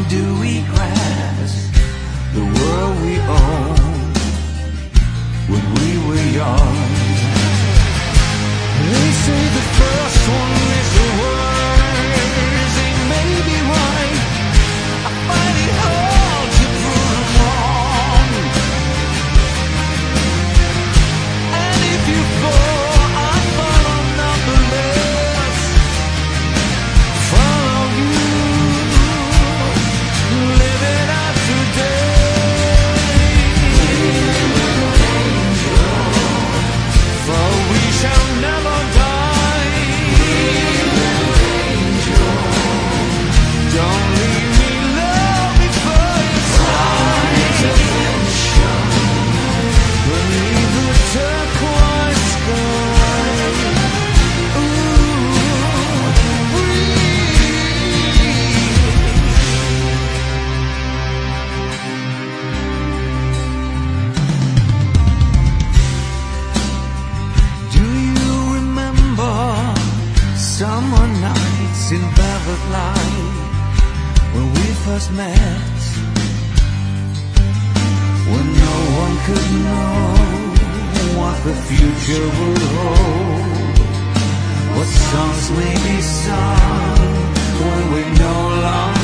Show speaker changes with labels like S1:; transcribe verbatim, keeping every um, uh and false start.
S1: do we grasp the world we own when we were young? They say the first one is the worst. They may be right. I find it hard to prove them wrong. And if you fall, I follow numberless. Follow you, live it out today. For we shall never die. Don't leave me low before you fly. Beneath the turquoise sky. Ooh, breathe. Do you remember summer nights in velvet light when we first met? When no one could know what the future would hold. What songs may be sung when we no longer